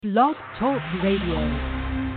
Blog Talk Radio.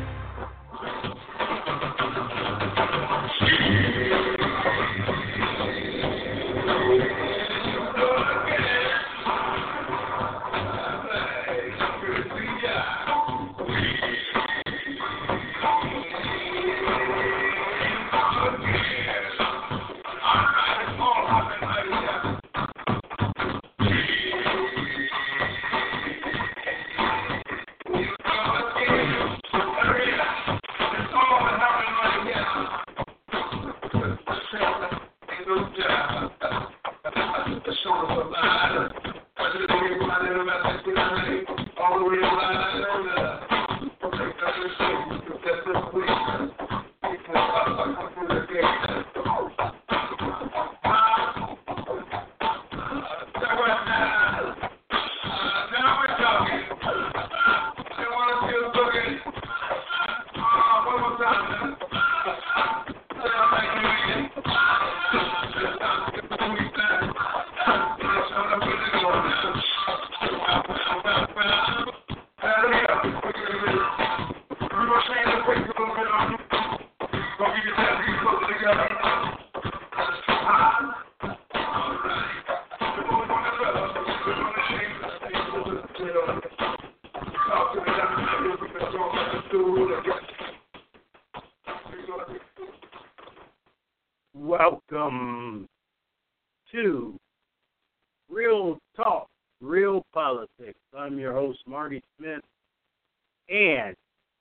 Welcome to Real Talk, Real Politics. I'm your host, Marty Smith, and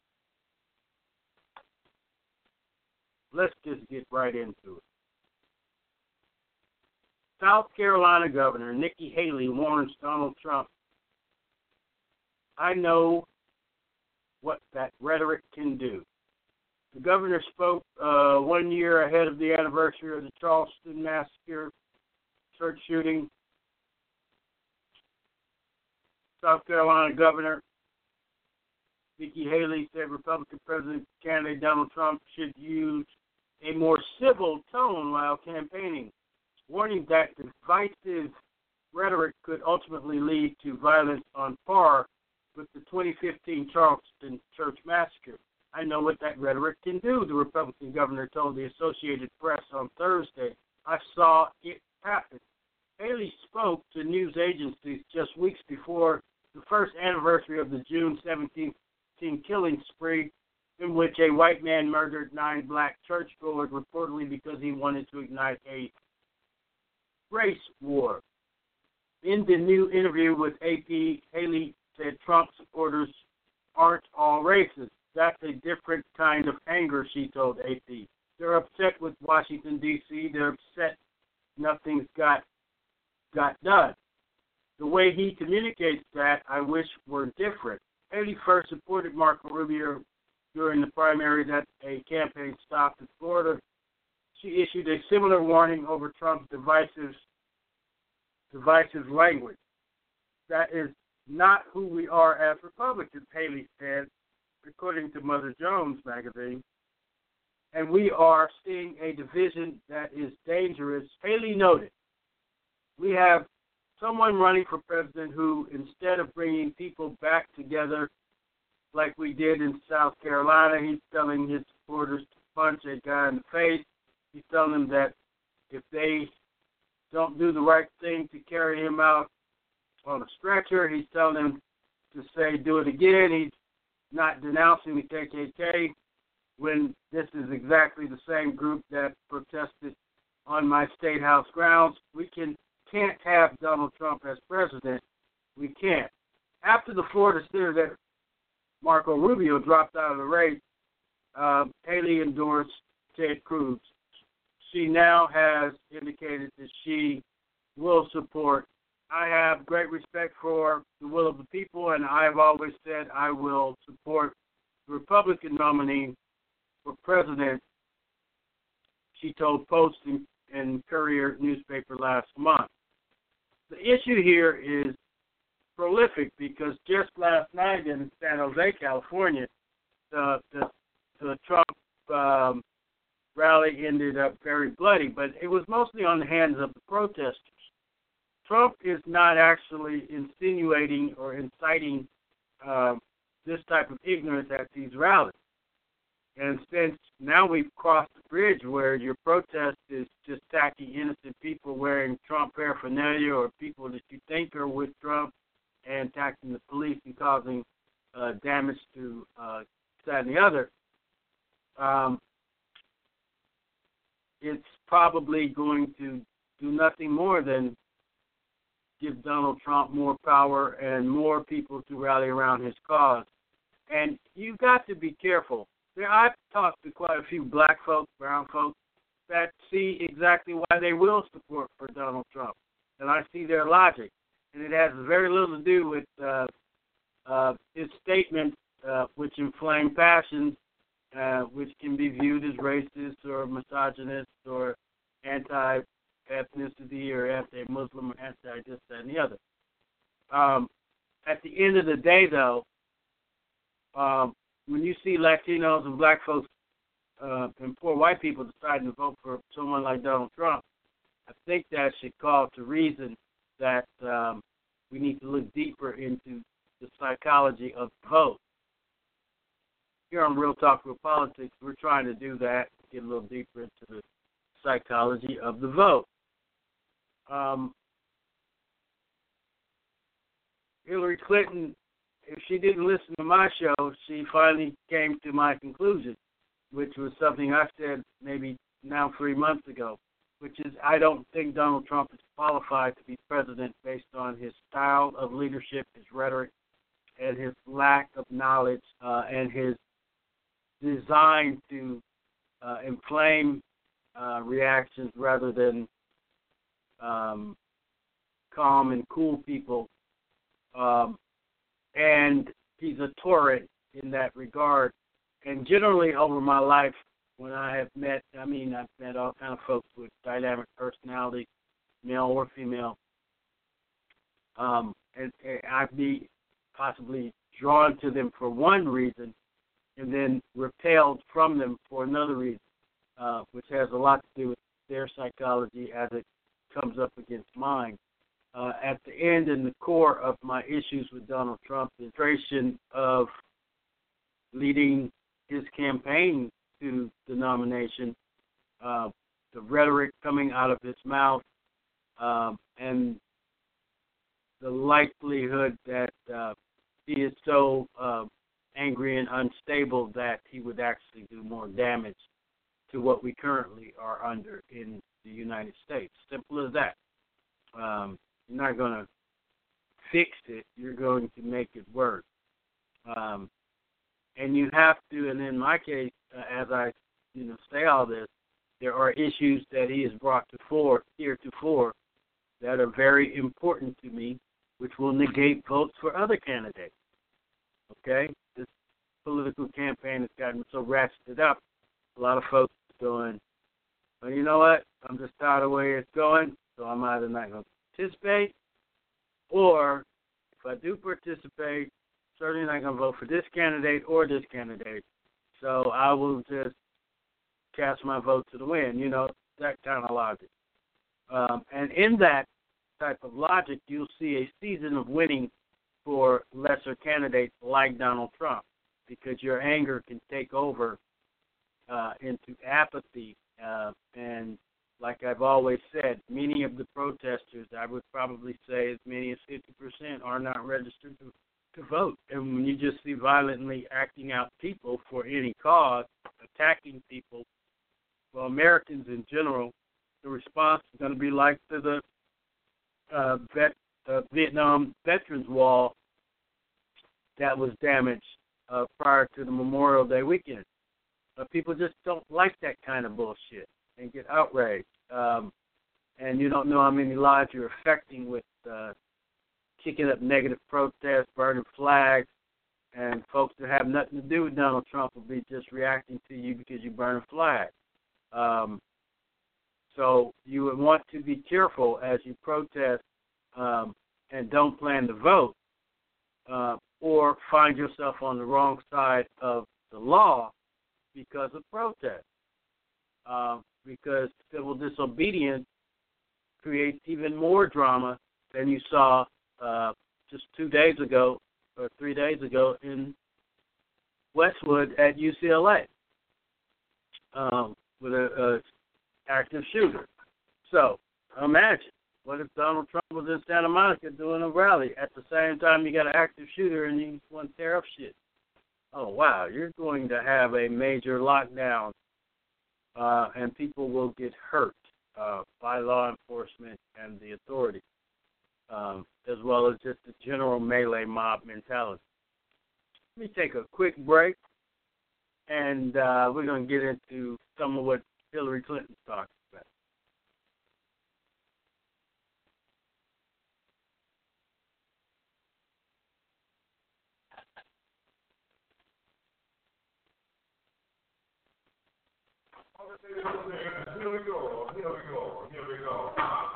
let's just get right into it. South Carolina Governor Nikki Haley warns Donald Trump, "I know what that rhetoric can do." The governor spoke 1 year ahead of the anniversary of the Charleston massacre, church shooting. South Carolina Governor Nikki Haley said Republican President candidate Donald Trump should use a more civil tone while campaigning, warning that divisive rhetoric could ultimately lead to violence on par with the 2015 Charleston church massacre. "I know what that rhetoric can do," the Republican governor told the Associated Press on Thursday. "I saw it happen." Haley spoke to news agencies just weeks before the first anniversary of the June 17th killing spree, in which a white man murdered 9 black churchgoers reportedly because he wanted to ignite a race war. In the new interview with AP, Haley said Trump supporters aren't all racist. "That's a different kind of anger," she told AP. "They're upset with Washington, D.C. They're upset nothing's got done. The way he communicates that, I wish were different." Haley first supported Marco Rubio during the primaries at a campaign stop in Florida. She issued a similar warning over Trump's divisive language. "That is not who we are as Republicans," Haley said, according to Mother Jones magazine, "and we are seeing a division that is dangerous." Haley noted, "We have someone running for president who, instead of bringing people back together like we did in South Carolina, he's telling his supporters to punch a guy in the face. He's telling them that if they don't do the right thing to carry him out on a stretcher, he's telling them to say, do it again. He's not denouncing the KKK when this is exactly the same group that protested on my state house grounds. We can't have Donald Trump as president. We can't." After the Florida Senator Marco Rubio dropped out of the race, Haley endorsed Ted Cruz. She now has indicated that she will support. "I have great respect for the will of the people, and I have always said I will support the Republican nominee for president," she told Post and Courier newspaper last month. The issue here is prolific because just last night in San Jose, California, the Trump rally ended up very bloody, but it was mostly on the hands of the protesters. Trump is not actually insinuating or inciting this type of ignorance at these rallies. And since now we've crossed the bridge where your protest is just attacking innocent people wearing Trump paraphernalia or people that you think are with Trump and attacking the police and causing damage to that and the other, it's probably going to do nothing more than give Donald Trump more power and more people to rally around his cause. And you've got to be careful. I've talked to quite a few black folks, brown folks, that see exactly why they will support for Donald Trump. And I see their logic. And it has very little to do with his statements, which inflame passions, which can be viewed as racist or misogynist or anti-ethnicity or anti-Muslim or anti-this, that, and the other. At the end of the day, though, when you see Latinos and black folks and poor white people deciding to vote for someone like Donald Trump, I think that should call to reason that we need to look deeper into the psychology of the vote. Here on Real Talk Real Politics, we're trying to do that, get a little deeper into the psychology of the vote. Hillary Clinton, if she didn't listen to my show, she finally came to my conclusion, which was something I said maybe now 3 months ago, which is I don't think Donald Trump is qualified to be president based on his style of leadership, his rhetoric, and his lack of knowledge and his design to inflame reactions rather than calm and cool people. And he's a torrent in that regard. And generally over my life, when I have met, I've met all kind of folks with dynamic personalities, male or female, and I'd be possibly drawn to them for one reason and then repelled from them for another reason, which has a lot to do with their psychology as it comes up against mine. At the end and the core of my issues with Donald Trump, the frustration of leading his campaign to the nomination, the rhetoric coming out of his mouth, and the likelihood that he is so angry and unstable that he would actually do more damage to what we currently are under in the United States. Simple as that. You're not going to fix it. You're going to make it work. And you have to, and in my case, as I say all this, there are issues that he has brought heretofore that are very important to me, which will negate votes for other candidates. Okay? This political campaign has gotten so ratcheted up, a lot of folks are going, well, you know what? I'm just tired of the way it's going, so I'm either not going to participate, or if I do participate, certainly not going to vote for this candidate or this candidate. So I will just cast my vote to the wind, that kind of logic. And in that type of logic, you'll see a season of winning for lesser candidates like Donald Trump, because your anger can take over into apathy. And like I've always said, many of the protesters, I would probably say as many as 50%, are not registered to vote. And when you just see violently acting out people for any cause, attacking people, well, Americans in general, the response is going to be like to the Vietnam Veterans Wall that was damaged prior to the Memorial Day weekend. People just don't like that kind of bullshit and get outraged. And you don't know how many lives you're affecting with kicking up negative protests, burning flags, and folks that have nothing to do with Donald Trump will be just reacting to you because you burn a flag. So you would want to be careful as you protest and don't plan to vote, or find yourself on the wrong side of the law because of protest. Because civil disobedience creates even more drama than you saw just 2 days ago or 3 days ago in Westwood at UCLA with a active shooter. So imagine, what if Donald Trump was in Santa Monica doing a rally at the same time you got an active shooter and you want to tear up shit? Oh, wow, you're going to have a major lockdown and people will get hurt by law enforcement and the authorities, as well as just the general melee mob mentality. Let me take a quick break, and we're going to get into some of what Hillary Clinton's talking about. Here we go.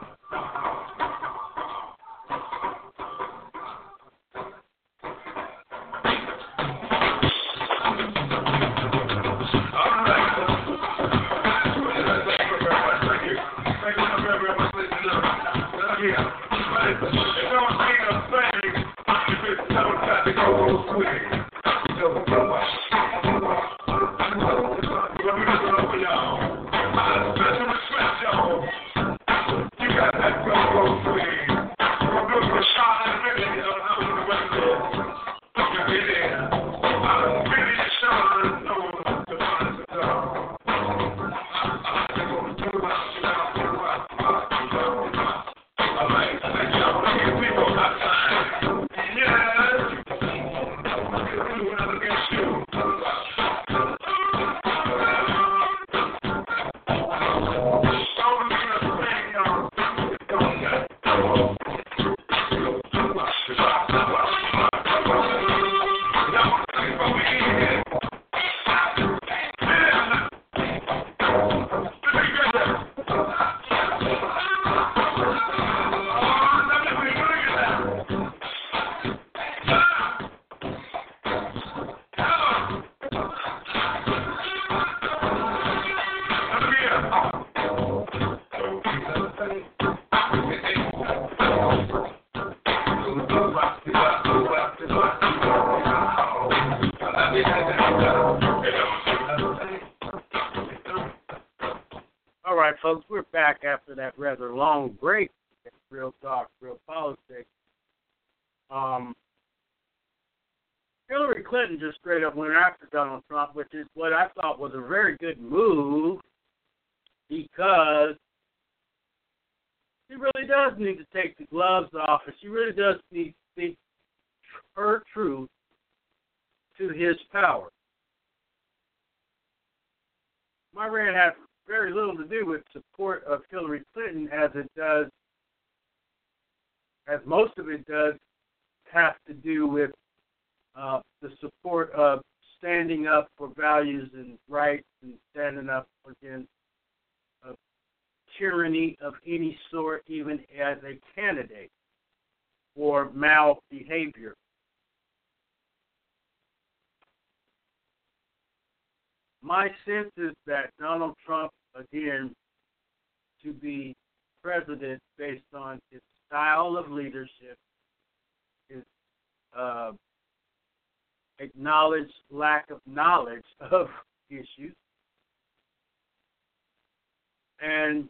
All right, folks, we're back after that rather long break. Real talk, real politics. Hillary Clinton just straight up went after Donald Trump, which is what I thought was a very good move, because she really does need to take the gloves off, and she really does need to speak her truth to his power. My rant has very little to do with support of Hillary Clinton, as most of it does have to do with the support of standing up for values and rights and standing up against tyranny of any sort, even as a candidate, or malbehavior. My sense is that Donald Trump, again, to be president based on his style of leadership, his acknowledged lack of knowledge of issues, and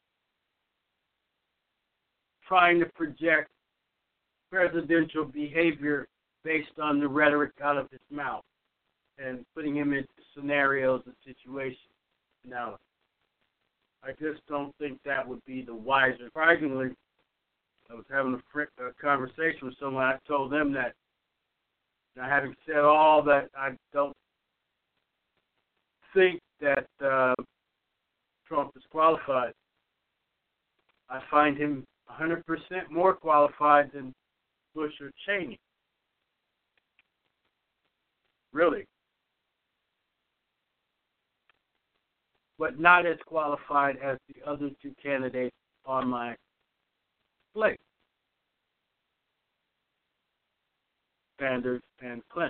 trying to project presidential behavior based on the rhetoric out of his mouth and putting him into scenarios and situations. Now, I just don't think that would be the wiser. Surprisingly, I was having a conversation with someone. I told them that, now, having said all that, I don't think that Trump is qualified. I find him 100% more qualified than Bush or Cheney. Really. But not as qualified as the other two candidates on my slate, Sanders and Clinton.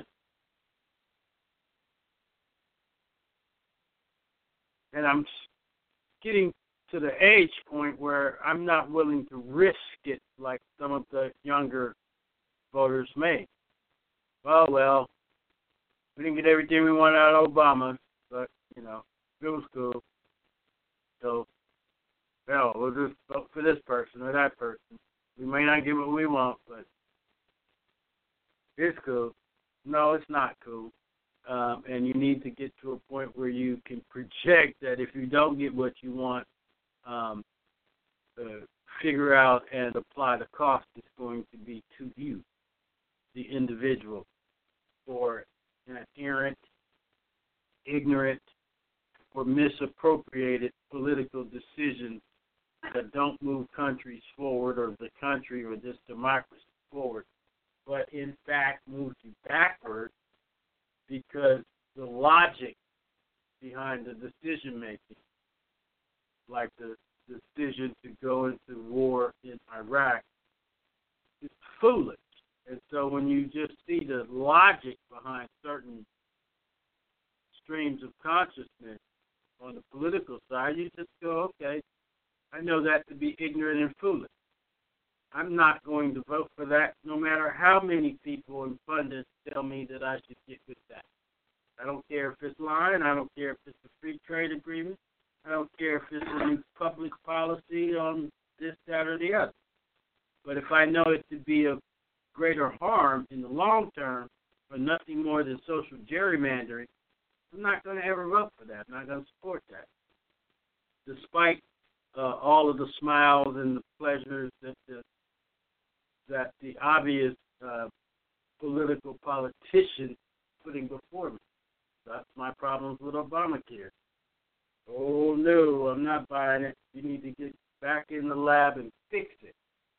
And I'm getting to the age point where I'm not willing to risk it like some of the younger voters may. Well, We didn't get everything we wanted out of Obama, but, you know, it was cool. So, hell, we'll just vote for this person or that person. We may not get what we want, but it's cool. No, it's not cool. And you need to get to a point where you can project that if you don't get what you want, figure out and apply the cost it's going to be to you, the individual, for an errant, ignorant, or misappropriated political decisions that don't move countries forward or the country or this democracy forward, but in fact moves you backward because the logic behind the decision making, like the decision to go into war in Iraq, is foolish. And so when you just see the logic behind certain streams of consciousness on the political side, you just go, okay, I know that to be ignorant and foolish. I'm not going to vote for that no matter how many people and pundits tell me that I should get with that. I don't care if it's lying. I don't care if it's a free trade agreement. I don't care if it's a new public policy on this, that, or the other. But if I know it to be of greater harm in the long term or nothing more than social gerrymandering, I'm not going to ever vote for that. I'm not going to support that. Despite all of the smiles and the pleasures that the obvious political politicians putting before me. That's my problems with Obamacare. Oh, no, I'm not buying it. You need to get back in the lab and fix it,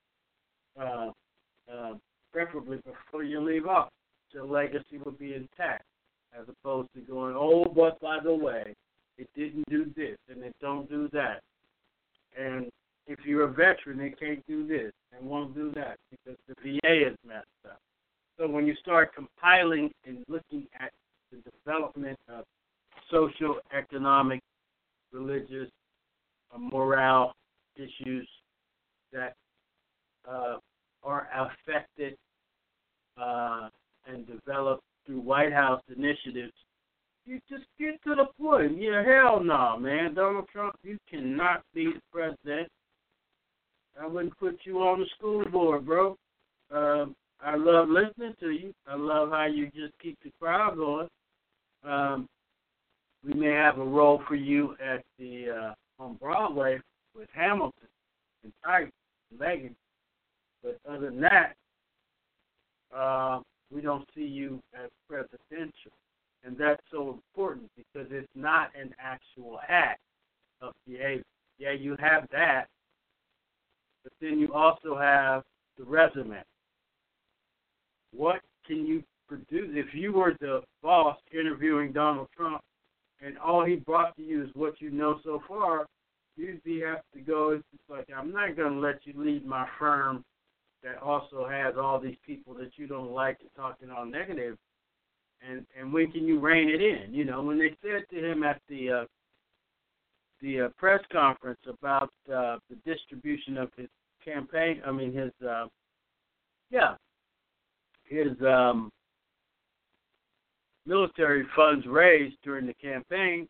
preferably before you leave office. Your legacy will be intact, as opposed to going, oh, but by the way, it didn't do this and it don't do that. And if you're a veteran, they can't do this and won't do that because the VA is messed up. So when you start compiling and looking at the development of social, economic, religious, moral issues that are affected and developed through White House initiatives, you just get to the point. Yeah, hell no, man. Donald Trump, you cannot be the president. I wouldn't put you on the school board, bro. I love listening to you. I love how you just keep the crowd going. We may have a role for you at the on Broadway with Hamilton and Tight and Megan, but other than that, we don't see you as presidential. And that's so important because it's not an actual act of behavior. Yeah, you have that, but then you also have the resume. What can you produce? If you were the boss interviewing Donald Trump and all he brought to you is what you know so far, you'd have to go, it's just like, I'm not going to let you lead my firm that also has all these people that you don't like and talking all negative. And when can you rein it in? You know, when they said to him at the press conference about the distribution of his campaign, his military funds raised during the campaign,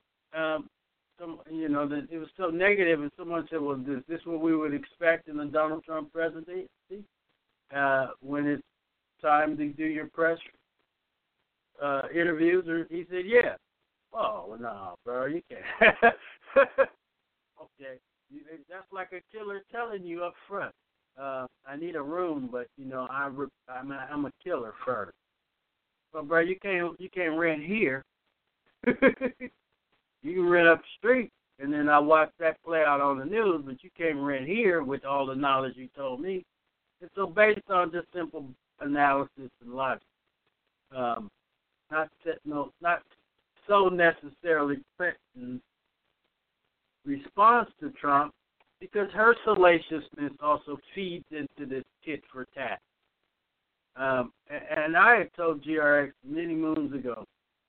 that it was so negative, and someone said, well, is this what we would expect in the Donald Trump presidency? When it's time to do your press interviews? Or he said, yeah. Oh, well, no, bro, you can't. Okay. That's like a killer telling you up front, I need a room, but, I'm a killer first. But, bro, you can't rent here. You can rent up the street, and then I watch that play out on the news, but you can't rent here with all the knowledge you told me. And so based on just simple analysis and logic, not so necessarily Clinton's response to Trump, because her salaciousness also feeds into this tit for tat. And I had told GRX many moons ago,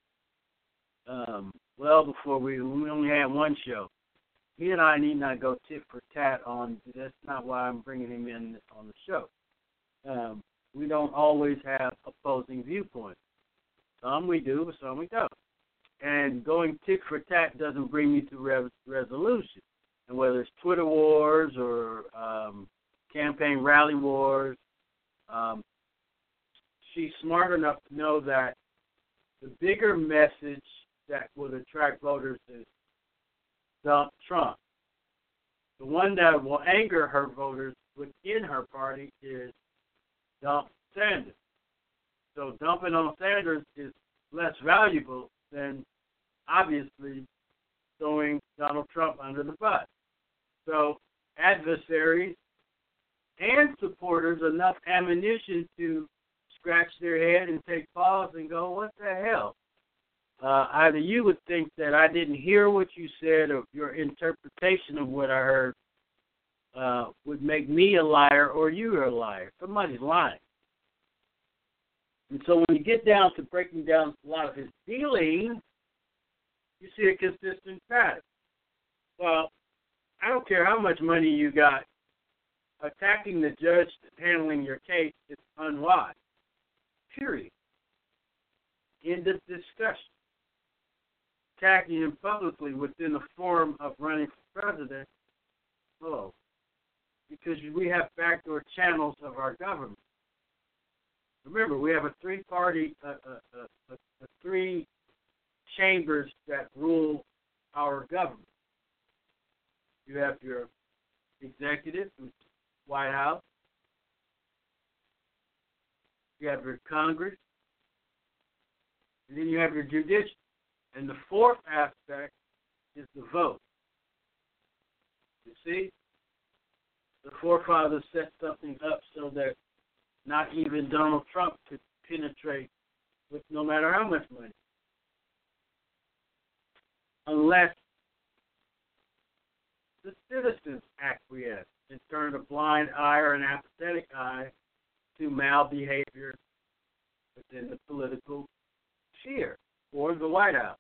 well before we only had one show, he and I need not go tit for tat on, that's not why I'm bringing him in on the show. We don't always have opposing viewpoints. Some we do, but some we don't. And going tick for tat doesn't bring you to resolution. And whether it's Twitter wars or campaign rally wars, she's smart enough to know that the bigger message that will attract voters is dump Trump. The one that will anger her voters within her party is dump Sanders. So dumping on Sanders is less valuable than obviously throwing Donald Trump under the bus. So adversaries and supporters enough ammunition to scratch their head and take pause and go, what the hell? Either you would think that I didn't hear what you said or your interpretation of what I heard would make me a liar or you are a liar. Somebody's lying. And so when you get down to breaking down a lot of his dealings, you see a consistent pattern. Well, I don't care how much money you got. Attacking the judge handling your case is unwise. Period. End of discussion. Attacking him publicly within the forum of running for president, hello, because we have backdoor channels of our government. Remember, we have a three-party, three chambers that rule our government. You have your executive, which is White House. You have your Congress. And then you have your judicial. And the fourth aspect is the vote. You see? The forefathers set something up so that not even Donald Trump could penetrate with no matter how much money. Unless the citizens acquiesce and turn a blind eye or an apathetic eye to malbehavior within the political sphere or the White House.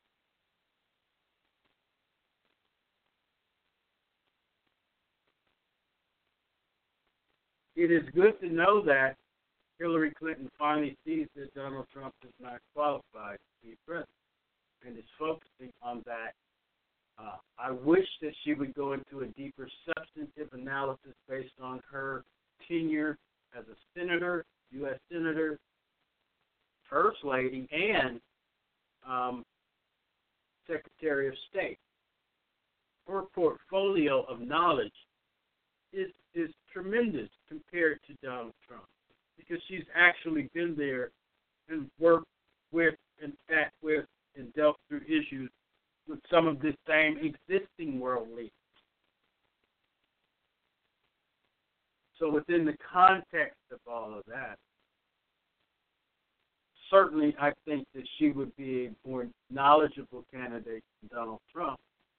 It is good to know that Hillary Clinton finally sees that Donald Trump is not qualified to be president and is focusing on that. I wish that she would go into a deeper substantive analysis based on her tenure as a senator, U.S. senator, First Lady, and Secretary of State. Her portfolio of knowledge is tremendous compared to Donald Trump because she's actually been there and worked with and sat with and dealt through issues with some of the same existing world leaders. So within the context of all of that, certainly I think that she would be a more knowledgeable candidate than Donald Trump.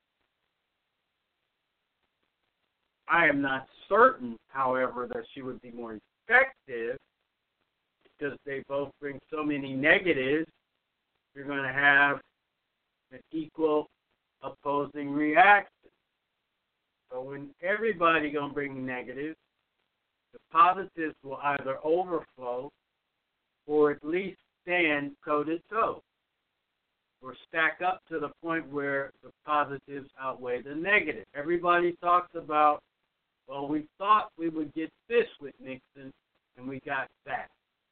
I am not certain, however, that she would be more effective because they both bring so many negatives. You're going to have an equal opposing reaction. So when everybody going to bring negatives, the positives will either overflow or at least stand toe-to-toe or stack up to the point where the positives outweigh the negative. Everybody talks about, well, we thought we would get this with Nixon, and we got that.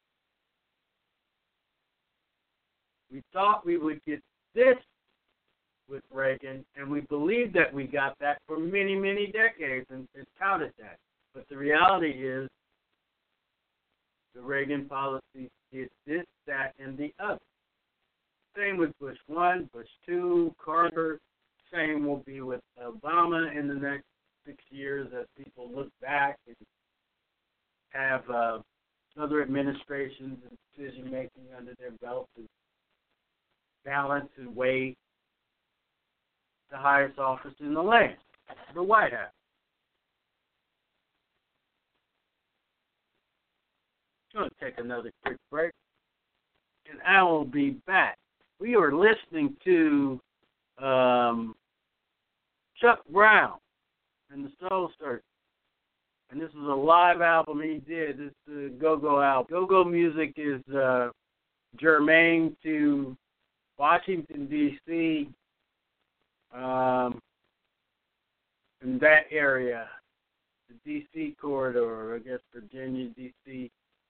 We thought we would get this with Reagan, and we believed that we got that for many, many decades and touted that. But the reality is the Reagan policy did this, that, and the other. Same with Bush 1, Bush 2, Carter. Same will be with Obama in the next 6 years as people look back and have other administrations and decision-making under their belt and balance and weigh the highest office in the land, the White House. I'm going to take another quick break, and I will be back. We are listening to Chuck Brown and the Soul Searchers. And this is a live album he did. This is the Go-Go album. Go-Go music is germane to Washington, D.C., in that area, the D.C. corridor, I guess Virginia, D.C.,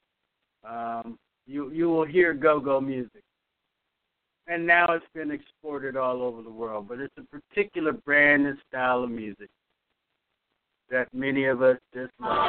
you will hear go-go music. And now it's been exported all over the world, but it's a particular brand and style of music that many of us just love.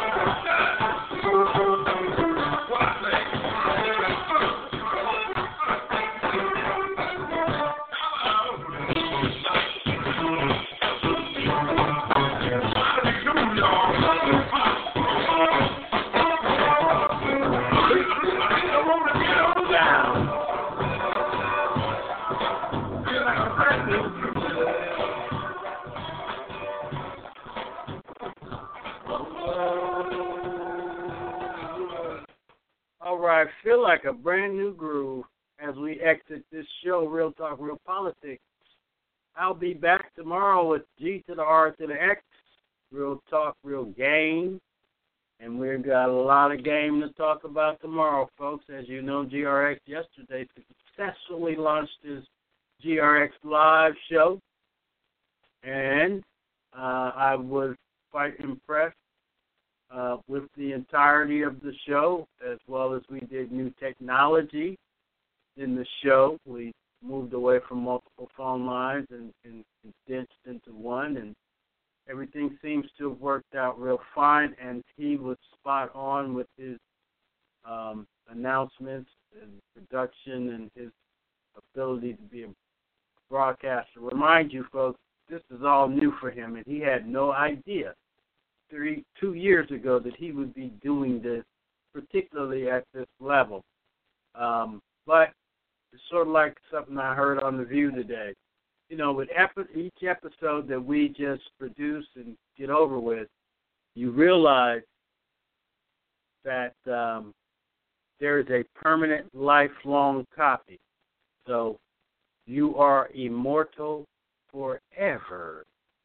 All right, feel like a brand new groove as we exit this show, Real Talk, Real Politics. I'll be back tomorrow with G to the R to the X, Real Talk, Real Game. And we've got a lot of game to talk about tomorrow, folks. As you know, GRX yesterday successfully launched his GRX Live show. And I was quite impressed with the entirety of the show, as well as we did new technology in the show. We moved away from multiple phone lines and condensed into one, and everything seems to have worked out real fine, and he was spot on with his announcements and production and his ability to be a broadcaster. Remind you, folks, this is all new for him, and he had no idea 2 years ago that he would be doing this, particularly at this level. But it's sort of like something I heard on The View today. You know, with each episode that we just produce and get over with, you realize that there is a permanent, lifelong copy. So you are immortal forever,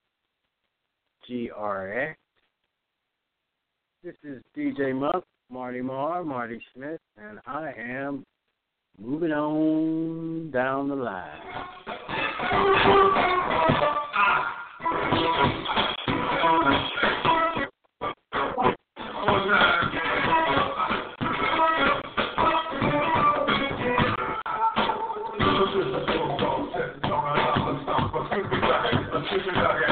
GRX. This is DJ Muff, Marty Marr, Marty Smith, and I am moving on down the line. Let's